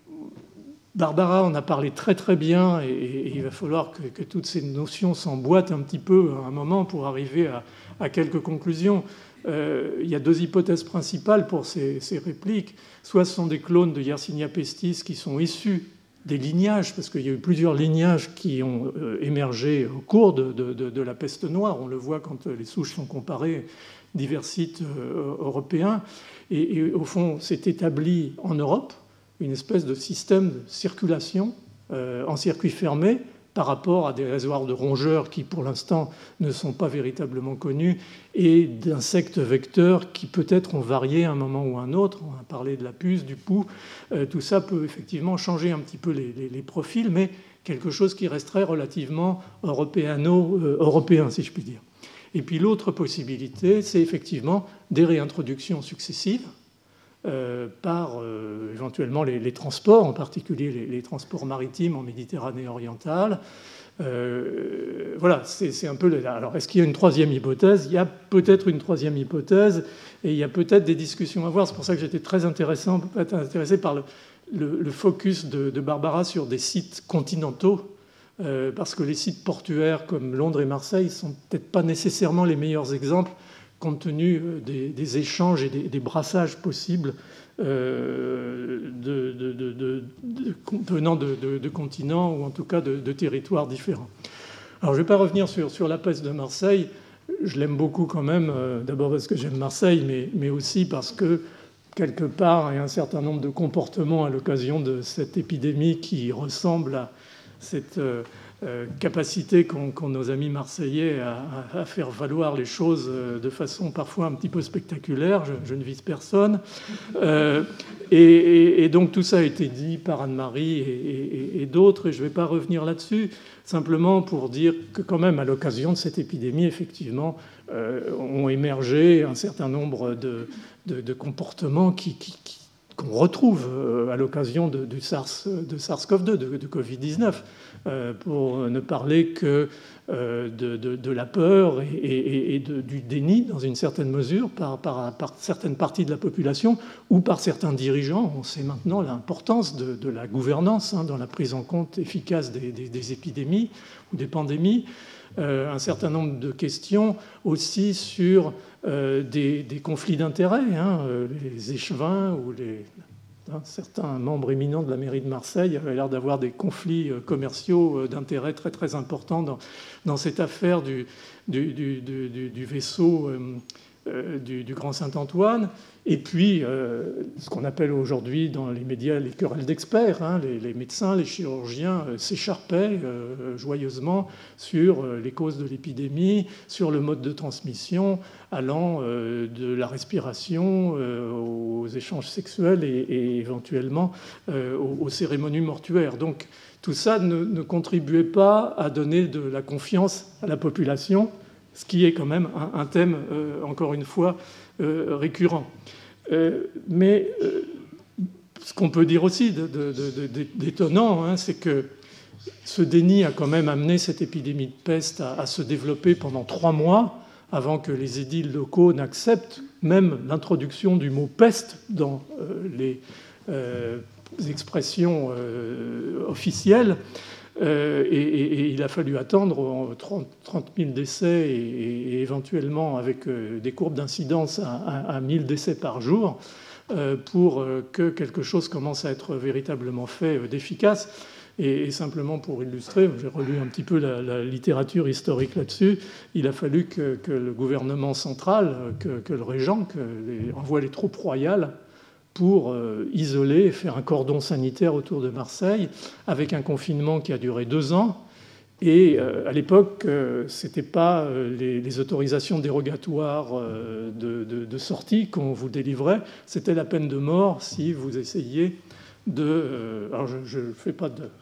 Barbara en a parlé très très bien et, et il va falloir que, que toutes ces notions s'emboîtent un petit peu à un moment pour arriver à, à quelques conclusions. Euh, il y a deux hypothèses principales pour ces, ces répliques. Soit ce sont des clones de Yersinia pestis qui sont issus des lignages, parce qu'il y a eu plusieurs lignages qui ont euh, émergé au cours de, de, de, de la peste noire. On le voit quand les souches sont comparées, divers sites euh, européens. Et, et au fond, c'est établi en Europe une espèce de système de circulation euh, en circuit fermé par rapport à des réservoirs de rongeurs qui, pour l'instant, ne sont pas véritablement connus, et d'insectes vecteurs qui, peut-être, ont varié à un moment ou à un autre. On a parlé de la puce, du pou. Euh, tout ça peut effectivement changer un petit peu les, les, les profils, mais quelque chose qui resterait relativement européano-européen, si je puis dire. Et puis l'autre possibilité, c'est effectivement des réintroductions successives, Euh, par euh, éventuellement les, les transports, en particulier les, les transports maritimes en Méditerranée orientale. Euh, voilà, c'est un peu... Le... Alors, est-ce qu'il y a une troisième hypothèse? Il y a peut-être une troisième hypothèse, et il y a peut-être des discussions à voir. C'est pour ça que j'étais très intéressant, intéressé par le, le, le focus de, de Barbara sur des sites continentaux, euh, parce que les sites portuaires comme Londres et Marseille ne sont peut-être pas nécessairement les meilleurs exemples compte tenu des, des échanges et des, des brassages possibles euh, de, de, de, de, de, venant de, de, de continents ou en tout cas de, de territoires différents. Alors je ne vais pas revenir sur, sur la peste de Marseille. Je l'aime beaucoup quand même, euh, d'abord parce que j'aime Marseille, mais, mais aussi parce que quelque part, il y a un certain nombre de comportements à l'occasion de cette épidémie qui ressemblent à cette euh, euh, capacité qu'ont qu'ont nos amis marseillais à, à faire valoir les choses de façon parfois un petit peu spectaculaire. Je, je ne vise personne. Euh, et, et, et donc tout ça a été dit par Anne-Marie et, et, et d'autres, et je ne vais pas revenir là-dessus, simplement pour dire que quand même, à l'occasion de cette épidémie, effectivement, euh, ont émergé un certain nombre de, de, de comportements qui, qui, qui, qu'on retrouve à l'occasion de, du SARS, de SARS-CoV deux, de, de covid dix-neuf, euh, pour ne parler que euh, de, de, de la peur et, et, et de, du déni, dans une certaine mesure, par, par, par certaines parties de la population ou par certains dirigeants. On sait maintenant l'importance de, de la gouvernance hein, dans la prise en compte efficace des, des, des épidémies ou des pandémies. Euh, un certain nombre de questions aussi sur euh, des, des conflits d'intérêts, hein, les échevins ou les, hein, certains membres éminents de la mairie de Marseille avaient l'air d'avoir des conflits commerciaux d'intérêt très très importants dans, dans cette affaire du, du, du, du, du vaisseau euh, euh, du, du Grand Saint-Antoine. Et puis, euh, ce qu'on appelle aujourd'hui dans les médias les querelles d'experts, hein, les, les médecins, les chirurgiens euh, s'écharpaient euh, joyeusement sur euh, les causes de l'épidémie, sur le mode de transmission, allant euh, de la respiration euh, aux échanges sexuels et, et éventuellement euh, aux, aux cérémonies mortuaires. Donc, tout ça ne, ne contribuait pas à donner de la confiance à la population, ce qui est quand même un, un thème, euh, encore une fois, Euh, récurrent. Euh, mais euh, ce qu'on peut dire aussi de, de, de, de, d'étonnant, hein, c'est que ce déni a quand même amené cette épidémie de peste à, à se développer pendant trois mois avant que les édiles locaux n'acceptent même l'introduction du mot peste dans euh, les euh, expressions euh, officielles. Euh, et, et, et il a fallu attendre trente mille décès et, et, et éventuellement avec euh, des courbes d'incidence à, à, à mille décès par jour euh, pour euh, que quelque chose commence à être véritablement fait euh, d'efficace. Et, et simplement pour illustrer, j'ai relu un petit peu la, la littérature historique là-dessus, il a fallu que, que le gouvernement central, que, que le régent, que les, envoie les troupes royales pour euh, isoler et faire un cordon sanitaire autour de Marseille, avec un confinement qui a duré deux ans. Et euh, à l'époque, euh, ce n'était pas euh, les, les autorisations dérogatoires euh, de, de, de sortie qu'on vous délivrait, c'était la peine de mort si vous essayiez de... Euh, alors je ne fais pas de...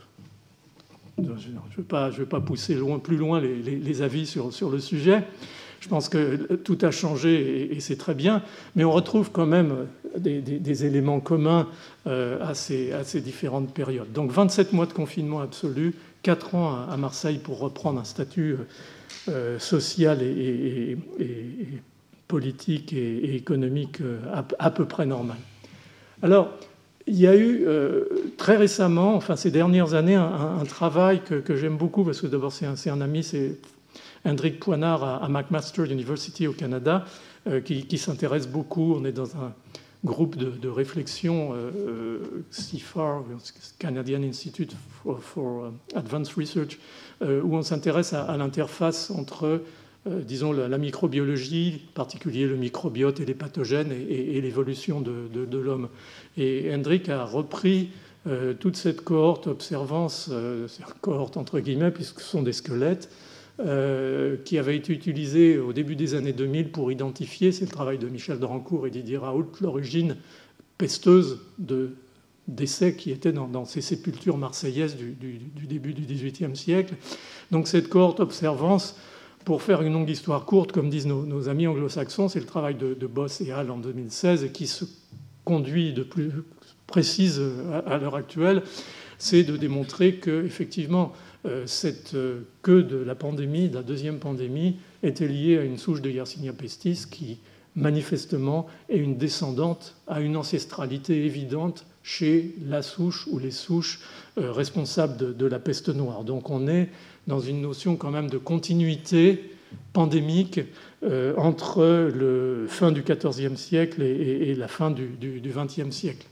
Je ne veux pas, je veux pas pousser loin, plus loin les, les, les avis sur, sur le sujet. Je pense que tout a changé et, et c'est très bien, mais on retrouve quand même des, des, des éléments communs euh, à, ces, à ces différentes périodes. Donc vingt-sept mois de confinement absolu, quatre ans à, à Marseille pour reprendre un statut euh, social et, et, et, et politique et, et économique à, à peu près normal. Alors, il y a eu euh, très récemment, enfin ces dernières années, un, un travail que, que j'aime beaucoup, parce que d'abord c'est un, c'est un ami, c'est Hendrik Poinard à, à McMaster University au Canada, euh, qui, qui s'intéresse beaucoup. On est dans un groupe de, de réflexion, euh, C I F A R, Canadian Institute for, for Advanced Research, euh, où on s'intéresse à, à l'interface entre, euh, disons, la, la microbiologie, en particulier le microbiote et les pathogènes, et, et, et l'évolution de, de, de l'homme. Et Hendrik a repris euh, toute cette cohorte observance, euh, cohorte entre guillemets, puisque ce sont des squelettes, Euh, qui avait été utilisé au début des années deux mille pour identifier, c'est le travail de Michel Drancourt et Didier Raoult, l'origine pesteuse de décès qui étaient dans, dans ces sépultures marseillaises du, du, du début du dix-huitième siècle. Donc cette cohorte observance, pour faire une longue histoire courte, comme disent nos, nos amis anglo-saxons, c'est le travail de, de Boss et Hall en deux mille seize et qui se conduit de plus précise à, à l'heure actuelle, c'est de démontrer que effectivement Euh, cette euh, queue de la pandémie, de la deuxième pandémie, était liée à une souche de Yersinia pestis qui, manifestement, est une descendante à une ancestralité évidente chez la souche ou les souches responsables de, de la peste noire. Donc on est dans une notion quand même de continuité pandémique euh, entre le fin du quatorzième siècle et, et, et la fin du, du, du vingtième siècle.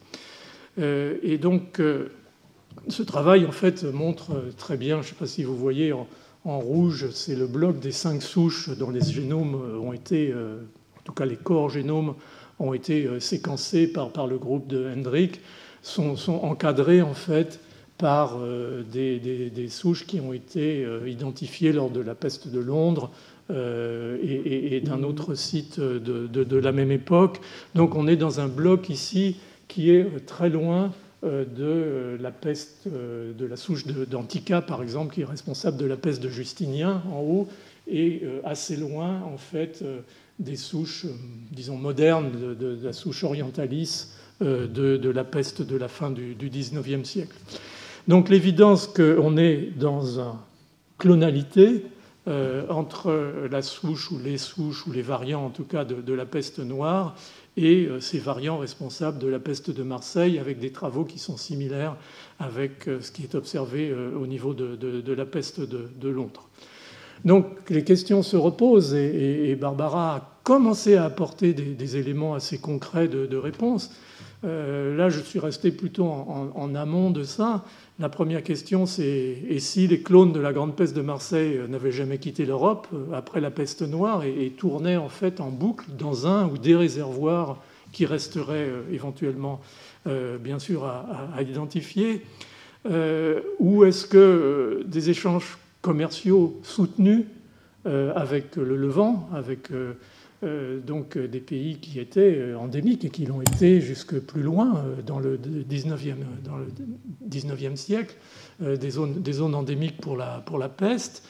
Euh, et donc, euh, ce travail, en fait, montre très bien, je ne sais pas si vous voyez en, en rouge, c'est le bloc des cinq souches dont les génomes ont été, euh, en tout cas les corps génomes, ont été euh, séquencés par, par le groupe de Hendrik, sont, sont encadrés, en fait, par euh, des, des, des souches qui ont été euh, identifiées lors de la peste de Londres, Euh, et, et, et d'un autre site de, de, de la même époque. Donc on est dans un bloc ici qui est très loin euh, de la peste, euh, de la souche d'Antica, par exemple, qui est responsable de la peste de Justinien en haut, et euh, assez loin, en fait, euh, des souches, euh, disons, modernes de, de, de la souche orientalis euh, de, de la peste de la fin du, du dix-neuvième siècle. Donc l'évidence qu'on est dans une clonalité Euh, entre la souche ou les souches ou les variants en tout cas de, de la peste noire et euh, ces variants responsables de la peste de Marseille, avec des travaux qui sont similaires avec euh, ce qui est observé euh, au niveau de, de, de la peste de, de Londres. Donc les questions se reposent et, et, et Barbara a commencé à apporter des, des éléments assez concrets de, de réponse. Euh, là, je suis resté plutôt en, en, en amont de ça. La première question, c'est et si les clones de la grande peste de Marseille n'avaient jamais quitté l'Europe après la peste noire et, et tournaient en fait en boucle dans un ou des réservoirs qui resteraient euh, éventuellement, euh, bien sûr, à, à, à identifier, euh, ou est-ce que euh, des échanges commerciaux soutenus euh, avec le Levant, avec euh, Euh, donc des pays qui étaient endémiques et qui l'ont été jusque plus loin euh, dans le dix-neuvième, dans le dix-neuvième siècle, euh, des, zones, des zones endémiques pour la, pour la peste.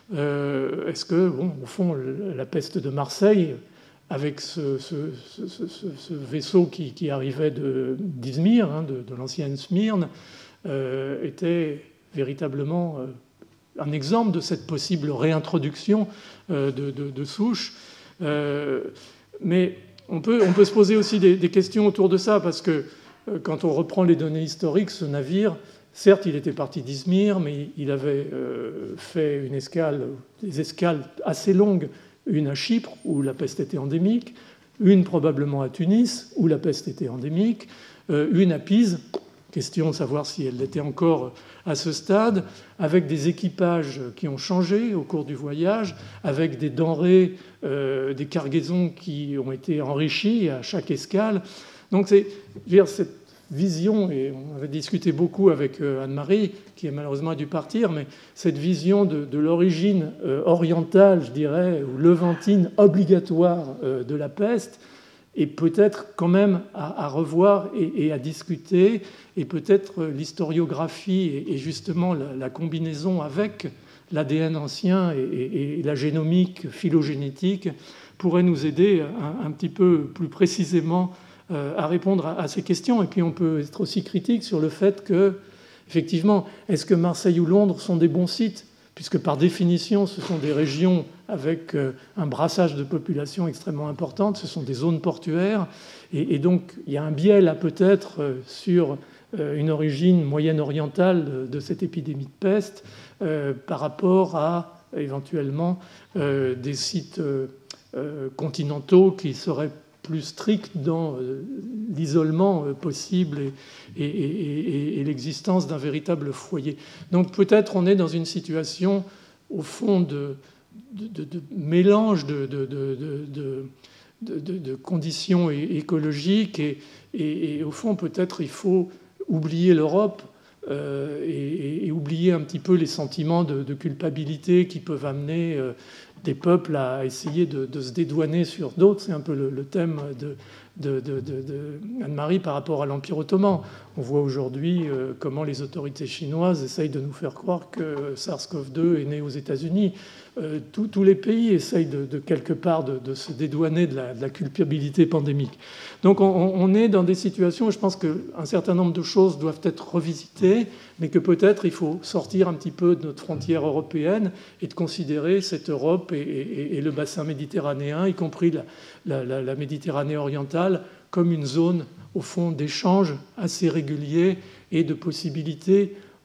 Euh, est-ce que, bon, au fond, la peste de Marseille, avec ce, ce, ce, ce, ce vaisseau qui, qui arrivait d'Izmir, hein, de, de l'ancienne Smyrne, euh, était véritablement euh, un exemple de cette possible réintroduction euh, de, de, de souches? Euh, mais on peut, on peut se poser aussi des, des questions autour de ça, parce que euh, quand on reprend les données historiques, ce navire, certes, il était parti d'Izmir, mais il avait euh, fait une escale, des escales assez longues, une à Chypre, où la peste était endémique, une probablement à Tunis, où la peste était endémique, euh, une à Pise, question de savoir si elle l'était encore à ce stade, avec des équipages qui ont changé au cours du voyage, avec des denrées, euh, des cargaisons qui ont été enrichies à chaque escale. Donc c'est cette vision, et on avait discuté beaucoup avec Anne-Marie, qui malheureusement a dû partir, mais cette vision de, de l'origine euh, orientale, je dirais, ou levantine obligatoire euh, de la peste, et peut-être quand même à, à revoir et, et à discuter, et peut-être l'historiographie et, et justement la, la combinaison avec l'A D N ancien et, et, et la génomique phylogénétique pourrait nous aider un, un petit peu plus précisément euh, à répondre à, à ces questions. Et puis on peut être aussi critique sur le fait que, effectivement, est-ce que Marseille ou Londres sont des bons sites ? Puisque par définition, ce sont des régions avec un brassage de population extrêmement importante, ce sont des zones portuaires, et, et donc il y a un biais là peut-être sur une origine moyenne-orientale de cette épidémie de peste euh, par rapport à éventuellement euh, des sites euh, continentaux qui seraient plus stricts dans l'isolement possible et, et, et, et l'existence d'un véritable foyer. Donc peut-être on est dans une situation, au fond, de, de, de, de mélange de, de, de, de, de, de conditions écologiques et, et, et au fond, peut-être il faut oublier l'Europe euh, et, et oublier un petit peu les sentiments de, de culpabilité qui peuvent amener euh, des peuples à essayer de, de se dédouaner sur d'autres. C'est un peu le, le thème de, de, de, de, de Anne-Marie par rapport à l'Empire ottoman. On voit aujourd'hui euh, comment les autorités chinoises essayent de nous faire croire que SARS-CoV deux est né aux États-Unis. Euh, tous, tous les pays essayent de, de quelque part de, de se dédouaner de la, de la culpabilité pandémique. Donc on, on est dans des situations où je pense qu'un certain nombre de choses doivent être revisitées, mais que peut-être il faut sortir un petit peu de notre frontière européenne et de considérer cette Europe et, et, et le bassin méditerranéen, y compris la, la, la, la Méditerranée orientale, comme une zone, au fond, d'échanges assez réguliers et de possibilités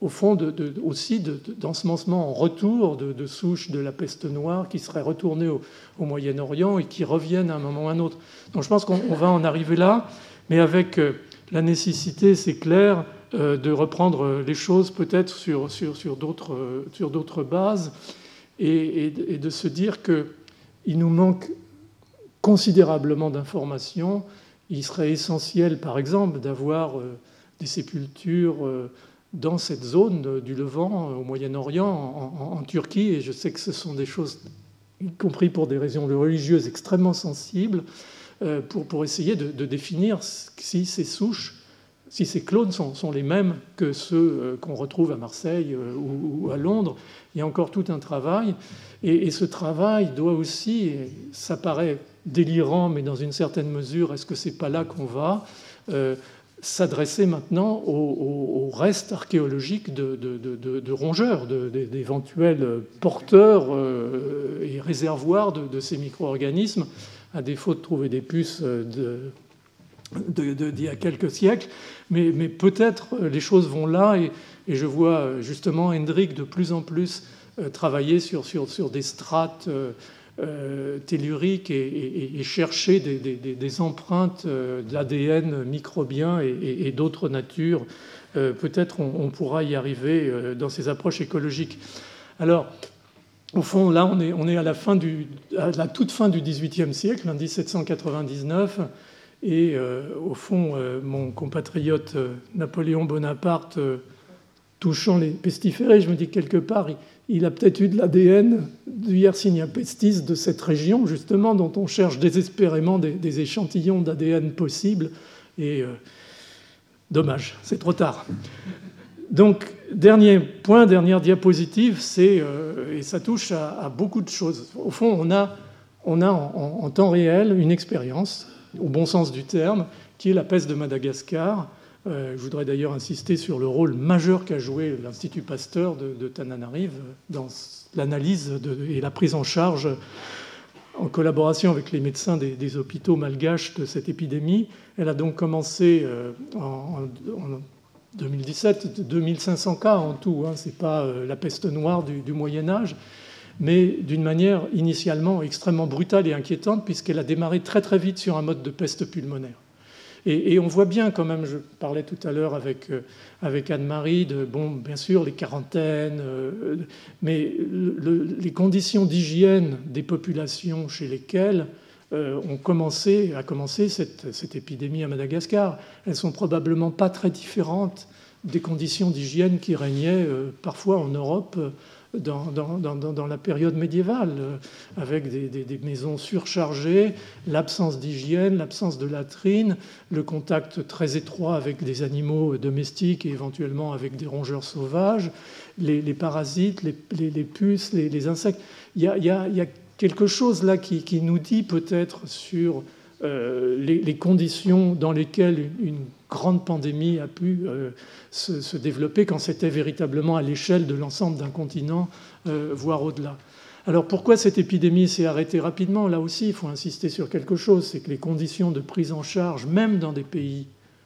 au fond, de, de, aussi de, de, d'ensemencement en retour de, de souches de la peste noire qui seraient retournées au, au Moyen-Orient et qui reviennent à un moment ou à un autre. Donc je pense qu'on va en arriver là, mais avec la nécessité, c'est clair, de reprendre les choses peut-être sur, sur, sur, d'autres, sur d'autres bases et, et, et de se dire qu'il nous manque considérablement d'informations. Il serait essentiel, par exemple, d'avoir des sépultures dans cette zone du Levant, au Moyen-Orient, en, en, en Turquie, et je sais que ce sont des choses, y compris pour des raisons religieuses, extrêmement sensibles, euh, pour, pour essayer de, de définir si ces souches, si ces clones sont, sont les mêmes que ceux euh, qu'on retrouve à Marseille euh, ou, ou à Londres. Il y a encore tout un travail, et, et ce travail doit aussi, ça paraît délirant, mais dans une certaine mesure, est-ce que c'est pas là qu'on va euh, s'adresser maintenant aux, aux restes archéologiques de, de, de, de rongeurs, de, de, d'éventuels porteurs euh, et réservoirs de, de ces micro-organismes, à défaut de trouver des puces de, de, de, d'il y a quelques siècles. Mais, mais peut-être les choses vont là, et, et je vois justement Hendrik de plus en plus euh, travailler sur, sur, sur des strates euh, Euh, tellurique et, et, et chercher des, des, des empreintes euh, de l'A D N microbien et, et, et d'autres natures. Euh, peut-être on, on pourra y arriver euh, dans ces approches écologiques. Alors, au fond, là, on est, on est à, la fin du, à la toute fin du dix-huitième siècle, en dix-sept cent quatre-vingt-dix-neuf, et euh, au fond, euh, mon compatriote euh, Napoléon Bonaparte, euh, touchant les pestiférés, je me dis quelque part, il, il a peut-être eu de l'A D N du Yersinia pestis de cette région, justement, dont on cherche désespérément des, des échantillons d'A D N possibles. Et euh, dommage, c'est trop tard. Donc, dernier point, dernière diapositive, c'est, euh, et ça touche à, à beaucoup de choses. Au fond, on a, on a en, en temps réel une expérience, au bon sens du terme, qui est la peste de Madagascar. Euh, je voudrais d'ailleurs insister sur le rôle majeur qu'a joué l'Institut Pasteur de, de Tananarive dans l'analyse de, et la prise en charge, en collaboration avec les médecins des, des hôpitaux malgaches, de cette épidémie. Elle a donc commencé euh, en, en deux mille dix-sept, deux mille cinq cents cas en tout. Hein, ce n'est pas euh, la peste noire du, du Moyen-Âge, mais d'une manière initialement extrêmement brutale et inquiétante, puisqu'elle a démarré très très vite sur un mode de peste pulmonaire. Et, et on voit bien quand même, je parlais tout à l'heure avec, euh, avec Anne-Marie, de, bon, bien sûr, les quarantaines, euh, mais le, le, les conditions d'hygiène des populations chez lesquelles euh, ont commencé, a commencé cette, cette épidémie à Madagascar, elles sont probablement pas très différentes des conditions d'hygiène qui régnaient euh, parfois en Europe Dans, dans, dans, dans la période médiévale, euh, avec des, des, des maisons surchargées, l'absence d'hygiène, l'absence de latrines, le contact très étroit avec des animaux domestiques et éventuellement avec des rongeurs sauvages, les, les parasites, les, les, les puces, les, les insectes. Il y, a, il, y a, il y a quelque chose là qui, qui nous dit peut-être sur euh, les, les conditions dans lesquelles une, une grande pandémie a pu euh, se, se développer quand c'était véritablement à l'échelle de l'ensemble d'un continent, euh, voire au-delà. Alors pourquoi cette épidémie s'est arrêtée rapidement? Là aussi, il faut insister sur quelque chose, c'est que les conditions de prise en charge, même dans des pays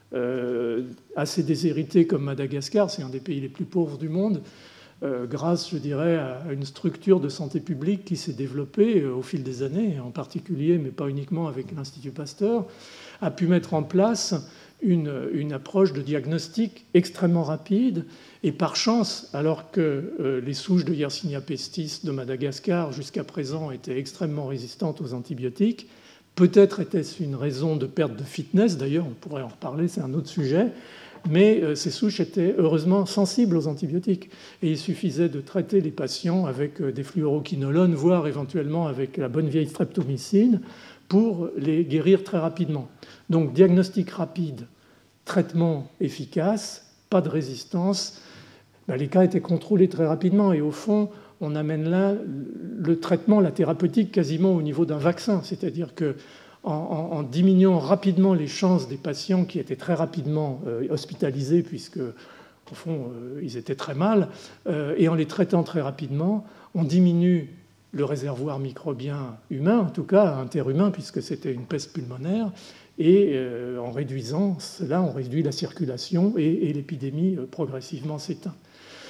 euh, assez déshérités comme Madagascar, c'est un des pays les plus pauvres du monde, euh, grâce, je dirais, à une structure de santé publique qui s'est développée euh, au fil des années, en particulier, mais pas uniquement avec l'Institut Pasteur, a pu mettre en place Une, une approche de diagnostic extrêmement rapide, et par chance, alors que euh, les souches de Yersinia pestis de Madagascar jusqu'à présent étaient extrêmement résistantes aux antibiotiques, peut-être était-ce une raison de perte de fitness, d'ailleurs on pourrait en reparler, c'est un autre sujet, mais euh, ces souches étaient heureusement sensibles aux antibiotiques, et il suffisait de traiter les patients avec euh, des fluoroquinolones, voire éventuellement avec la bonne vieille streptomycine, pour les guérir très rapidement. Donc diagnostic rapide, traitement efficace, pas de résistance, ben, les cas étaient contrôlés très rapidement, et au fond, on amène là le traitement, la thérapeutique quasiment au niveau d'un vaccin, c'est-à-dire que en, en, en diminuant rapidement les chances des patients qui étaient très rapidement euh, hospitalisés, puisque au fond euh, ils étaient très mal, euh, et en les traitant très rapidement, on diminue le réservoir microbien humain, en tout cas interhumain, puisque c'était une peste pulmonaire, et euh, en réduisant cela, on réduit la circulation et, et l'épidémie euh, progressivement s'éteint.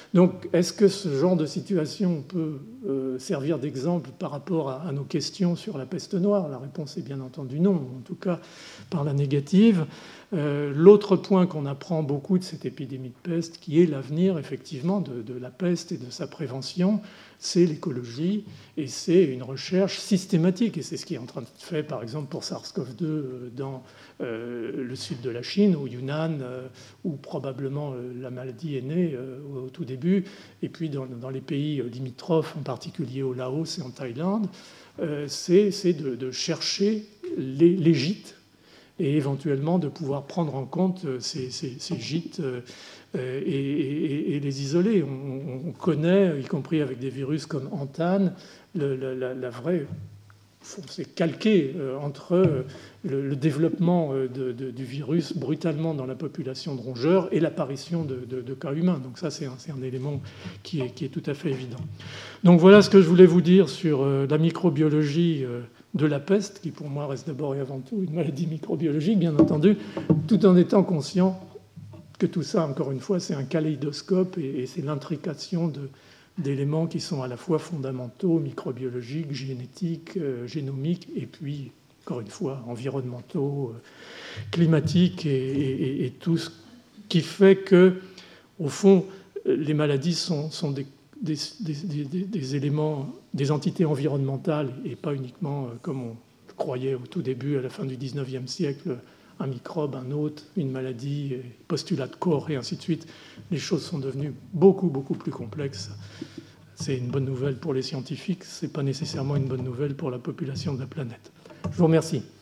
Donc, est-ce que ce genre de situation peut euh, servir d'exemple par rapport à, à nos questions sur la peste noire? La réponse est bien entendu non, en tout cas par la négative. Euh, L'autre point qu'on apprend beaucoup de cette épidémie de peste, qui est l'avenir effectivement de, de la peste et de sa prévention, c'est l'écologie et c'est une recherche systématique. Et c'est ce qui est en train de faire, par exemple, pour SARS-CoV deux dans euh, le sud de la Chine, au Yunnan, euh, où probablement euh, la maladie est née euh, au tout début, et puis dans, dans les pays limitrophes, en particulier au Laos et en Thaïlande. Euh, c'est de, de chercher les, les gîtes et éventuellement de pouvoir prendre en compte ces, ces, ces gîtes et, et, et les isoler. On, on connaît, y compris avec des virus comme Antane, le, la, la vraie... C'est calqué entre le, le développement de, de, du virus brutalement dans la population de rongeurs et l'apparition de, de, de cas humains. Donc ça, c'est un, un élément qui est, qui est tout à fait évident. Donc voilà ce que je voulais vous dire sur la microbiologie de la peste, qui pour moi reste d'abord et avant tout une maladie microbiologique, bien entendu, tout en étant conscient que tout ça, encore une fois, c'est un kaléidoscope et, et c'est l'intrication de d'éléments qui sont à la fois fondamentaux, microbiologiques, génétiques, euh, génomiques, et puis, encore une fois, environnementaux, euh, climatiques, et, et, et tout ce qui fait que, au fond, les maladies sont, sont des, des, des, des, des éléments, des entités environnementales, et pas uniquement, euh, comme on croyait au tout début, à la fin du dix-neuvième siècle, un microbe, un hôte, une maladie, postulat de corps, et ainsi de suite. Les choses sont devenues beaucoup, beaucoup plus complexes. C'est une bonne nouvelle pour les scientifiques, ce n'est pas nécessairement une bonne nouvelle pour la population de la planète. Je vous remercie.